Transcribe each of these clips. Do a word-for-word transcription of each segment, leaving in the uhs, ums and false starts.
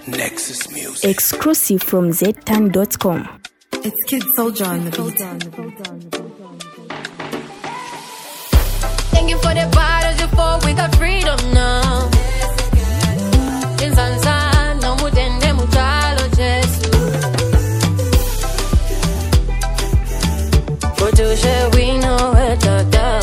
Nexus Music. Exclusive from z tan dot com. It's Kid Soldier on the beat. Thank you for the battles you fought, we got freedom now. Insansa, no mutende muchalo Jesu. But you say we know it, da da.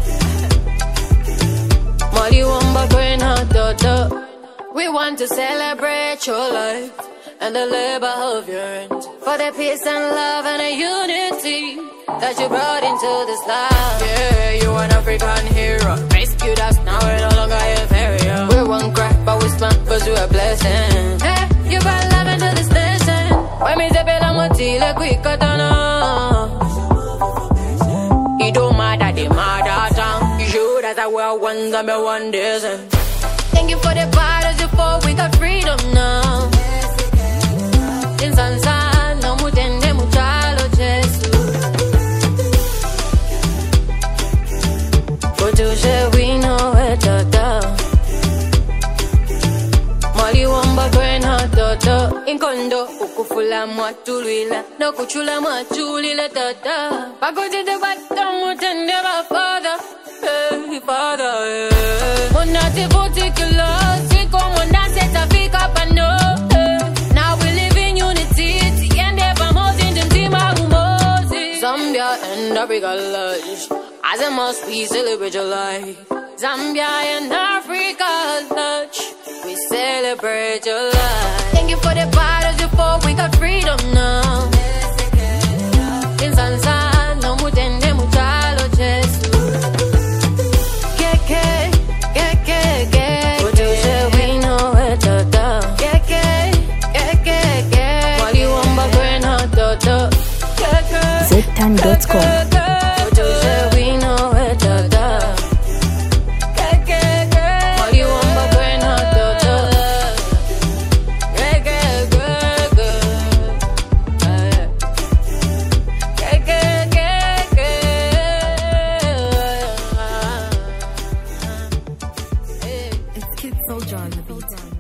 Molly wamba kwena da da. We want to celebrate your life and the labor of your hands, for the peace and love and the unity that you brought into this life. Yeah, you're an African hero, rescued us, now we're no longer inferior. We're one crack, but we smart, cause you're a blessing. Hey, you brought love into this nation. When me say bela moti le quickatana, it don't matter the mother tongue. You showed us that we're one, that we're one descent. Thank you for the battles you fought, we got freedom now. Insansa, no mutende muchalo Jesu. But you say we know it, da da. Molly wamba kwena da da. Inkondo, ukufula mwatulila, no kuchula mwatulila da da. Pagoti de bata mutende ba father, hey father, hey. Monate particular, si como nace ta fika pa no. Zambia and Africa lush, as it must we celebrate your life. Zambia and Africa lush, we celebrate your life. Thank you for the battles you fought, we got freedom now. Insansa, no mutende muchalo Jesu. Keke, keke, keke. But you say we know it, da da. Keke, keke, keke. While you wamba kwena da da. z tan dot com. It's Kid Soldier on the beat.